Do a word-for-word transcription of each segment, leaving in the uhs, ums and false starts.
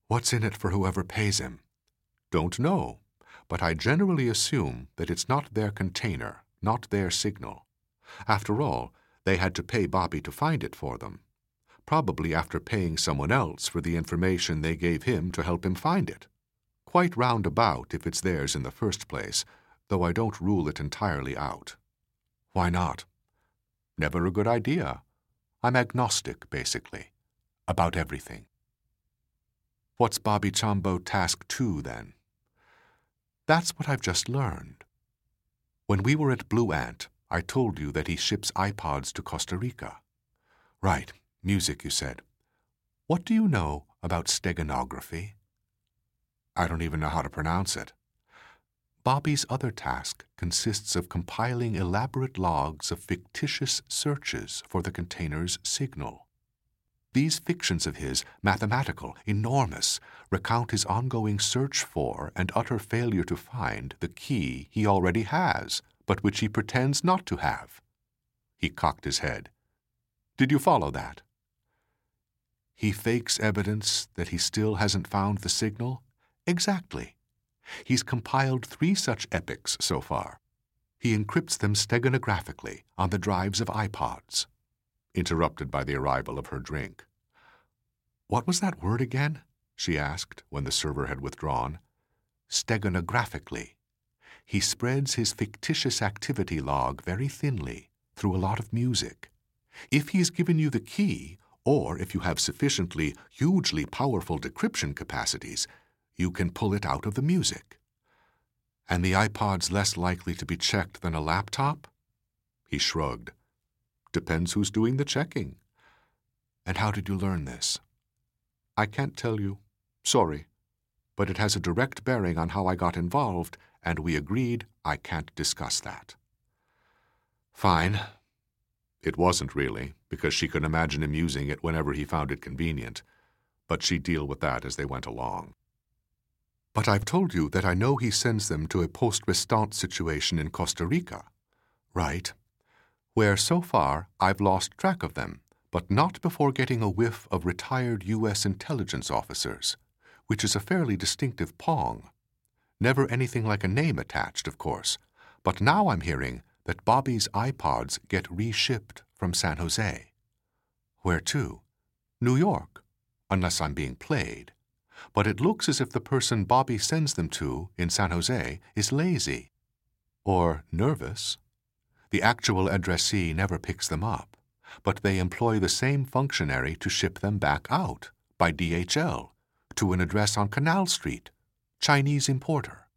What's in it for whoever pays him? Don't know, but I generally assume that it's not their container, not their signal. After all, they had to pay Bobby to find it for them, probably after paying someone else for the information they gave him to help him find it. Quite roundabout if it's theirs in the first place, though I don't rule it entirely out. Why not? Never a good idea. I'm agnostic, basically, about everything. What's Bobby Chambo Task Two, then? That's what I've just learned. When we were at Blue Ant, I told you that he ships iPods to Costa Rica. Right, music, you said. What do you know about steganography? I don't even know how to pronounce it. Bobby's other task consists of compiling elaborate logs of fictitious searches for the container's signal. These fictions of his, mathematical, enormous, recount his ongoing search for and utter failure to find the key he already has, but which he pretends not to have. He cocked his head. Did you follow that? He fakes evidence that he still hasn't found the signal? Exactly. He's compiled three such epics so far. He encrypts them steganographically on the drives of iPods. Interrupted by the arrival of her drink. What was that word again? She asked when the server had withdrawn. Steganographically. He spreads his fictitious activity log very thinly through a lot of music. If he's given you the key, or if you have sufficiently hugely powerful decryption capacities, you can pull it out of the music. And the iPod's less likely to be checked than a laptop? He shrugged. Depends who's doing the checking. And how did you learn this? I can't tell you. Sorry. But it has a direct bearing on how I got involved, and we agreed I can't discuss that. Fine. It wasn't really, because she could imagine him using it whenever he found it convenient, but she'd deal with that as they went along. But I've told you that I know he sends them to a post-restant situation in Costa Rica. Right. Where so far I've lost track of them, but not before getting a whiff of retired U S intelligence officers, which is a fairly distinctive pong. Never anything like a name attached, of course, but now I'm hearing that Bobby's iPods get reshipped from San Jose. Where to? New York, unless I'm being played. But it looks as if the person Bobby sends them to in San Jose is lazy. Or nervous. The actual addressee never picks them up, but they employ the same functionary to ship them back out, by D H L, to an address on Canal Street, Chinese importer.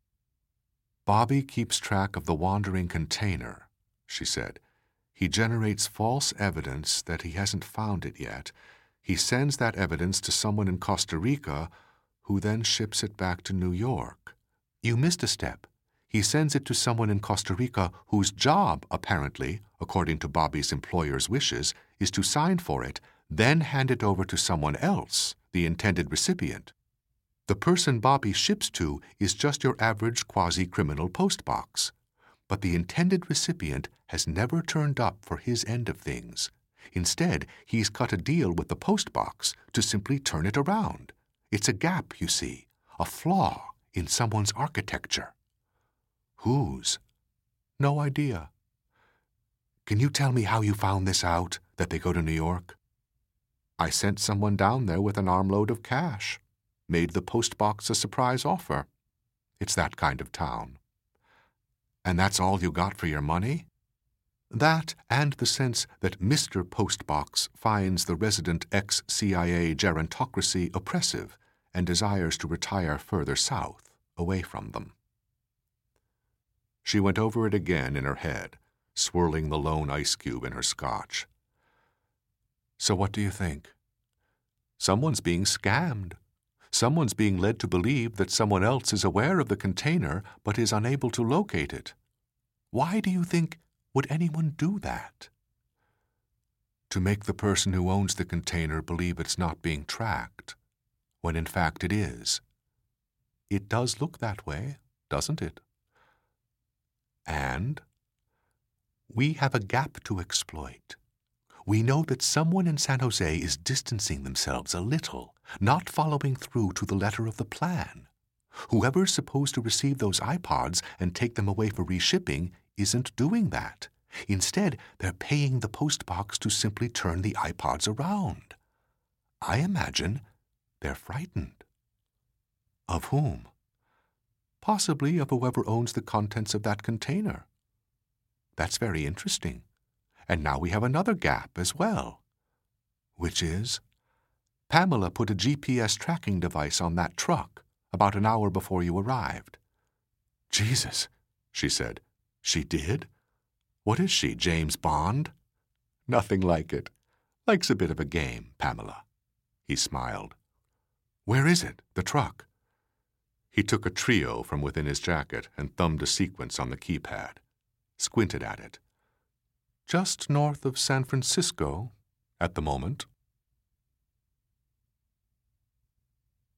Bobby keeps track of the wandering container, she said. He generates false evidence that he hasn't found it yet. He sends that evidence to someone in Costa Rica, who then ships it back to New York. You missed a step. He sends it to someone in Costa Rica whose job, apparently, according to Bobby's employer's wishes, is to sign for it, then hand it over to someone else, the intended recipient. The person Bobby ships to is just your average quasi-criminal postbox. But the intended recipient has never turned up for his end of things. Instead, he's cut a deal with the postbox to simply turn it around. It's a gap, you see, a flaw in someone's architecture. Whose? No idea. Can you tell me how you found this out, that they go to New York? I sent someone down there with an armload of cash. Made the postbox a surprise offer. It's that kind of town. And that's all you got for your money? That and the sense that Mister Postbox finds the resident ex-C I A gerontocracy oppressive and desires to retire further south, away from them. She went over it again in her head, swirling the lone ice cube in her scotch. So what do you think? Someone's being scammed. Someone's being led to believe that someone else is aware of the container but is unable to locate it. Why do you think would anyone do that? To make the person who owns the container believe it's not being tracked, when in fact it is. It does look that way, doesn't it? And we have a gap to exploit. We know that someone in San Jose is distancing themselves a little, not following through to the letter of the plan. Whoever's supposed to receive those iPods and take them away for reshipping isn't doing that. Instead, they're paying the postbox to simply turn the iPods around. I imagine they're frightened. Of whom? Possibly of whoever owns the contents of that container. That's very interesting. And now we have another gap as well. Which is, Pamela put a G P S tracking device on that truck about an hour before you arrived. Jesus, she said. She did? What is she, James Bond? Nothing like it. Likes a bit of a game, Pamela. He smiled. Where is it, the truck? He took a trio from within his jacket and thumbed a sequence on the keypad, squinted at it. Just north of San Francisco, at the moment.